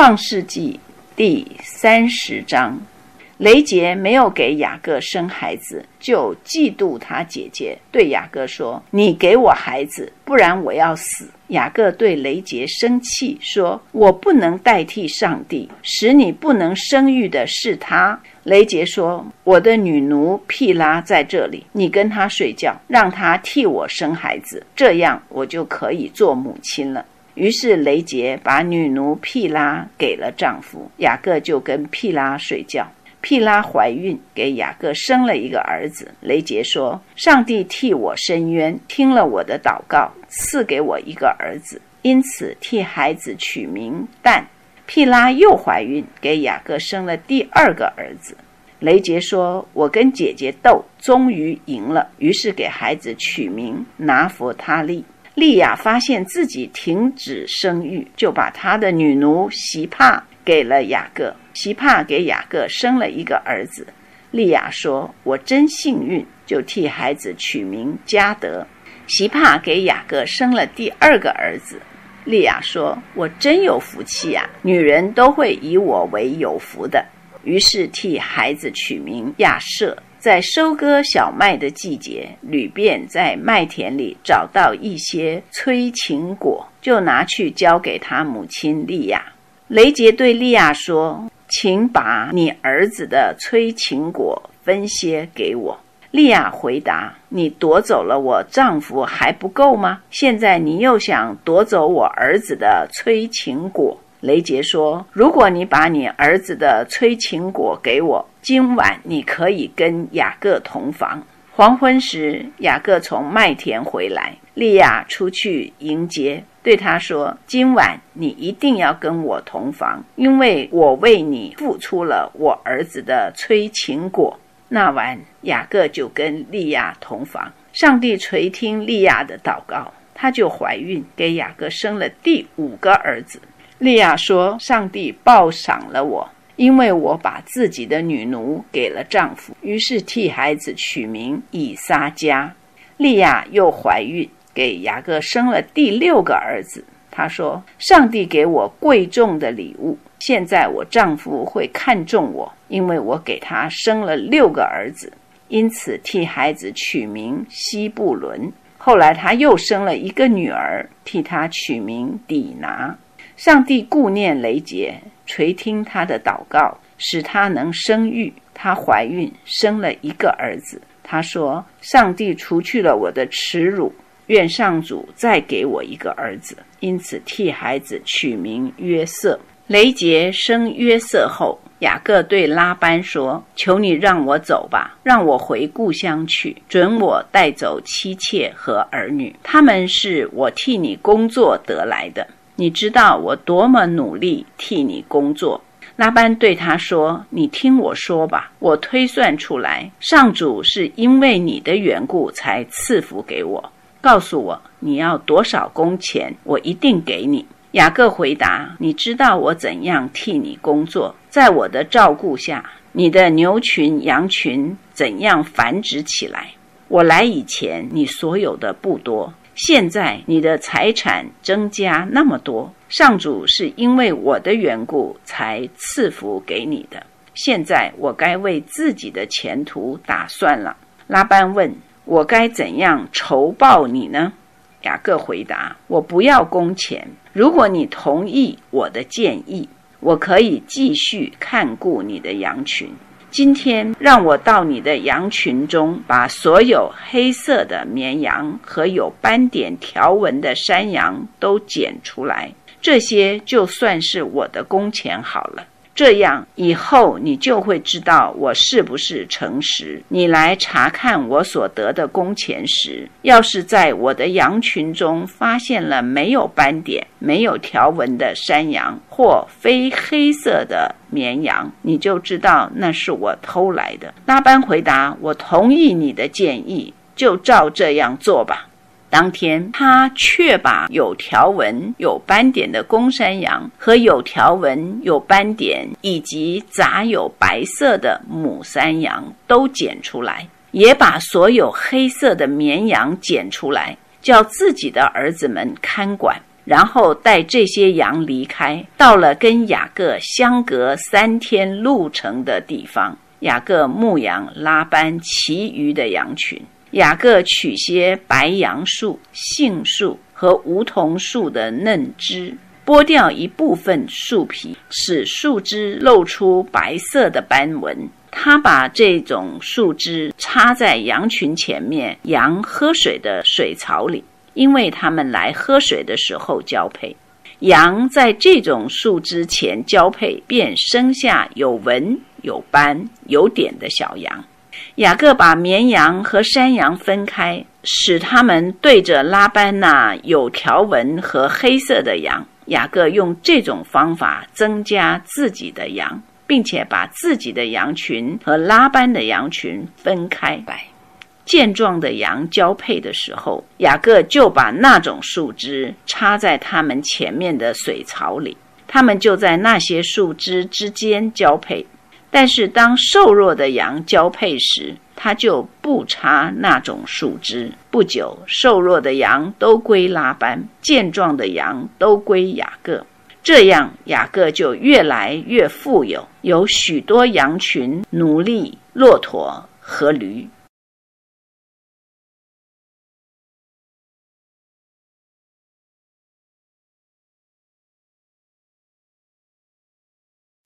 创世纪第30章，雷杰没有给雅各生孩子，就嫉妒他姐姐，对雅各说：你给我孩子，不然我要死。雅各对雷杰生气，说：我不能代替上帝，使你不能生育的是他。雷杰说：我的女奴毗拉在这里，你跟她睡觉，让她替我生孩子，这样我就可以做母亲了。于是雷杰把女奴毗拉给了丈夫，雅各就跟毗拉睡觉。毗拉怀孕，给雅各生了一个儿子。雷杰说：上帝替我伸冤，听了我的祷告，赐给我一个儿子，因此替孩子取名但。毗拉又怀孕，给雅各生了第2个儿子。雷杰说：我跟姐姐斗，终于赢了，于是给孩子取名拿弗他利。利亚发现自己停止生育，就把她的女奴席帕给了雅各。席帕给雅各生了一个儿子。利亚说：我真幸运，就替孩子取名迦得。席帕给雅各生了第2个儿子。利亚说：我真有福气啊，女人都会以我为有福的。于是替孩子取名亚舍。在收割小麦的季节，吕便在麦田里找到一些催情果，就拿去交给他母亲利亚。雷杰对利亚说：请把你儿子的催情果分些给我。利亚回答：你夺走了我丈夫还不够吗？现在你又想夺走我儿子的催情果。雷杰说：如果你把你儿子的催情果给我，今晚你可以跟雅各同房。黄昏时，雅各从麦田回来，利亚出去迎接，对他说：今晚你一定要跟我同房，因为我为你付出了我儿子的催情果。那晚雅各就跟利亚同房。上帝垂听利亚的祷告，她就怀孕，给雅各生了第5个儿子。利亚说：上帝报赏了我，因为我把自己的女奴给了丈夫。于是替孩子取名以撒迦。利亚又怀孕，给雅各生了第6个儿子。她说：上帝给我贵重的礼物，现在我丈夫会看重我，因为我给他生了6个儿子。因此替孩子取名西布伦。后来他又生了一个女儿，替她取名底拿。上帝顾念雷杰，垂听他的祷告，使他能生育。她怀孕，生了一个儿子。她说：上帝除去了我的耻辱，愿上主再给我一个儿子。因此替孩子取名约瑟。雷杰生约瑟后，雅各对拉班说：求你让我走吧，让我回故乡去，准我带走妻妾和儿女，他们是我替你工作得来的。你知道我多么努力替你工作。拉班对他说：你听我说吧，我推算出来，上主是因为你的缘故才赐福给我。告诉我你要多少工钱，我一定给你。雅各回答：你知道我怎样替你工作，在我的照顾下，你的牛群羊群怎样繁殖起来。我来以前，你所有的不多，现在你的财产增加那么多，上主是因为我的缘故才赐福给你的。现在我该为自己的前途打算了。拉班问：我该怎样酬报你呢？雅各回答：我不要工钱，如果你同意我的建议，我可以继续看顾你的羊群。今天让我到你的羊群中，把所有黑色的绵羊和有斑点条纹的山羊都捡出来，这些就算是我的工钱好了。这样以后你就会知道我是不是诚实。你来查看我所得的工钱时，要是在我的羊群中发现了没有斑点、没有条纹的山羊或非黑色的绵羊，你就知道那是我偷来的。拉班回答：我同意你的建议，就照这样做吧。当天他却把有条纹有斑点的公山羊和有条纹有斑点以及杂有白色的母山羊都捡出来，也把所有黑色的绵羊捡出来，叫自己的儿子们看管。 然后带这些羊离开，到了跟雅各相隔3天路程的地方。雅各牧养拉班其余的羊群。雅各取些白杨树、杏树和梧桐树的嫩枝，剥掉一部分树皮，使树枝露出白色的斑纹。他把这种树枝插在羊群前面羊喝水的水槽里，因为他们来喝水的时候交配。羊在这种树枝前交配，便生下有纹、有斑、有点的小羊。雅各把绵羊和山羊分开，使他们对着拉班那有条纹和黑色的羊。雅各用这种方法增加自己的羊，并且把自己的羊群和拉班的羊群分开来。健壮的羊交配的时候，雅各就把那种树枝插在他们前面的水槽里，他们就在那些树枝之间交配。但是当瘦弱的羊交配时，他就不插那种树枝。不久，瘦弱的羊都归拉班，健壮的羊都归雅各。这样，雅各就越来越富有，有许多羊群、奴隶、骆驼和驴。